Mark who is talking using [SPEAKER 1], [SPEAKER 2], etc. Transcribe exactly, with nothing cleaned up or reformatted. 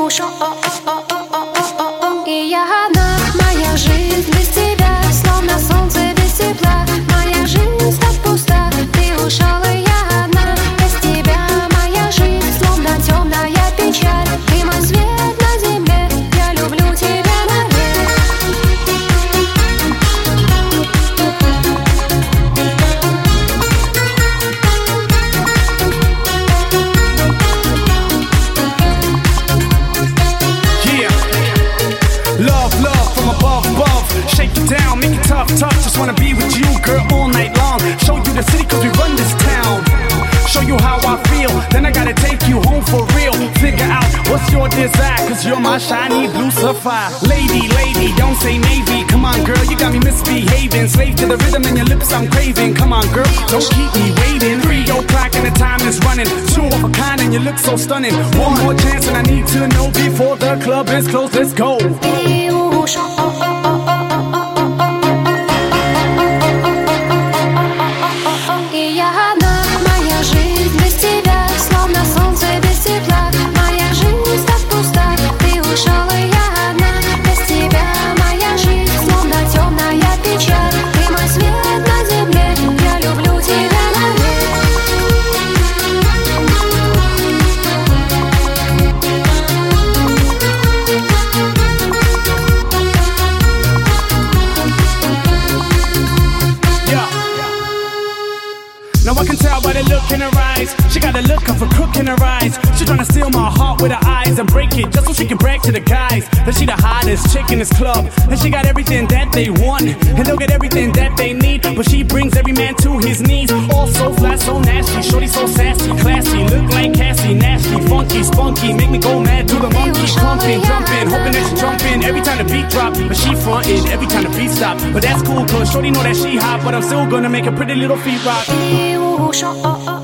[SPEAKER 1] ушел. И я одна, моя жизнь без тебя, словно солнце без тепла. Моя жизнь так пуста, ты ушел, и я одна. Без тебя моя жизнь, словно темная печаль. Ты мой свет на земле, я люблю тебя навек.
[SPEAKER 2] Love, love from above, above. Shake it down, make it tough, tough. Just wanna be with you, girl, all night long. Show you the city cause we run this town. Show you how I feel, then I gotta take you home for real. Figure out what's your desire, cause you're my shiny blue sapphire. Lady, lady, don't say maybe. Come on, girl, you got me misbehaving. Slave to the rhythm and your lips I'm craving. Come on, girl, don't keep me waiting. Three o'clock and the time is running. Two of a kind and you look so stunning. One more chance and I need to know before the club is closed. Let's go.
[SPEAKER 1] Ты ушел. И я одна, моя жизнь без тебя, словно солнце без тепла. Моя жизнь так пуста, ты ушел, и я одна. Без тебя моя жизнь, словно темная печаль. Ты мой свет на земле, я люблю тебя навек.
[SPEAKER 2] Now I can tell by the look in her eyes. She got a look of a crook in her eyes. She tryna steal my heart with her eyes and break it just so she can brag to the guys that she the hottest chick in this club. And she got everything that they want, and they'll get everything that they need. But she brings every man to his knees. All so flat, so nasty. Shorty so sassy, classy. Look like Cassie, nasty, funky, spunky. Make me go mad to the monkey. Clumping, jumping, hoping that she jumping every time the beat drop. But she frontin' every time the beat stop. But that's cool cause Shorty know that she hot. But I'm still gonna make her pretty little feet rock.
[SPEAKER 1] Ты ушел.